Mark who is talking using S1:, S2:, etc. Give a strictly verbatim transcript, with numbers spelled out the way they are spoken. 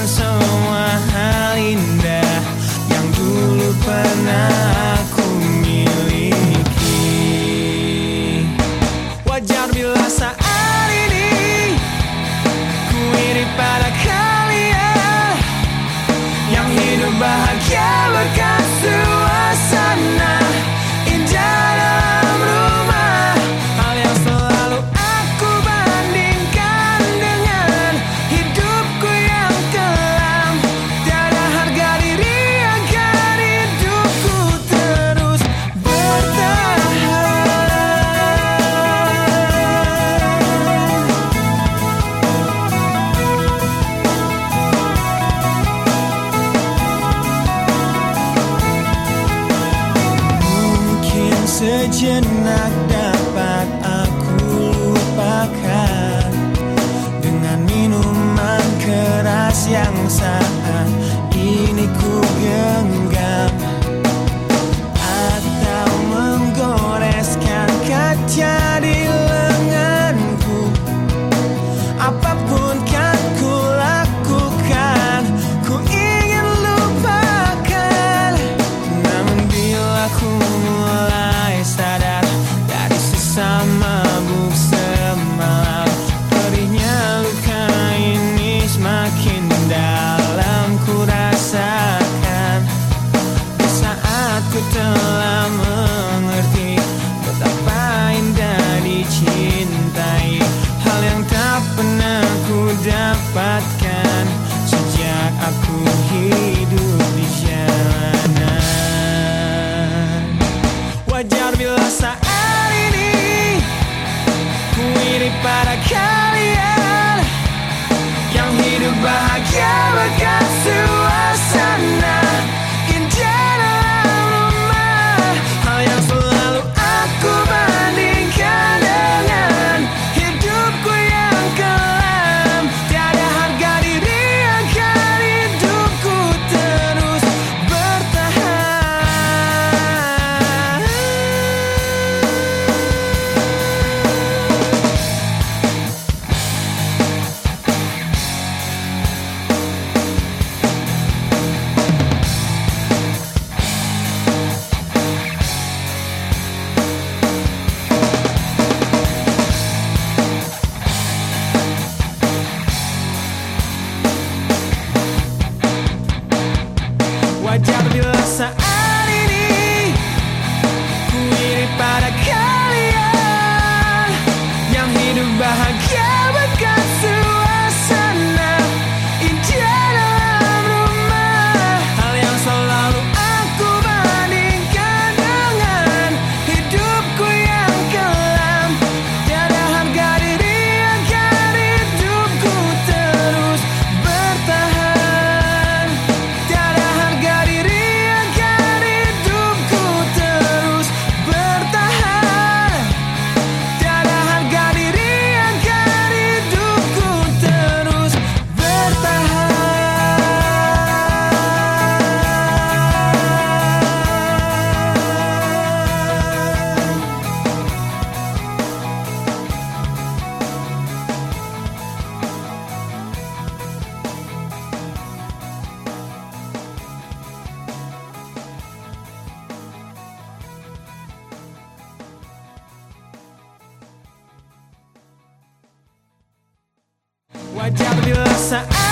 S1: melupakan semua hal indah yang dulu pernah aku miliki. Wajar bila saat ini ku iri pada kalian yang hidup bahagia berkat suasana indah dalam rumah. Hal yang selalu aku bandingkan dengan hidupku yang kelam. Tiada harga diri agar hidupku terus bertahan. Mungkin sejenak dapat aku lupakan dengan minuman keras yang saat ini ku genggam, atau menggoreskan kaca di lenganku. Apapun kan ku lakukan, ku ingin lupakan. Namun bila ku mulai sadar dari sisa mabuk semalam, perihnya luka ini semakin dalam ku rasakan. Di saat ku telah mengerti betapa indah dicintai, hal yang tak pernah ku dapatkan sejak aku hidup di jalanan. Wajar bila saat ini ku iri pada kalian yang hidup bahagia berkat suasana indah dalam rumah. Hal yang selalu aku bandingkan dengan hidupku yang kelam. Tiada harga diri agar hidupku terus bertahan. Wajar bila saat ini ku iri pada kalian yang hidup bahagia berkat suasana indah dalam rumah. Hal yang selalu aku bandingkan dengan hidupku yang kelam. Tiada harga diri agar hidupku terus bertahan. Tiada harga diri agar hidupku terus bertahan. Tiada harga diri agar hidupku terus bertahan. Wajar bila saat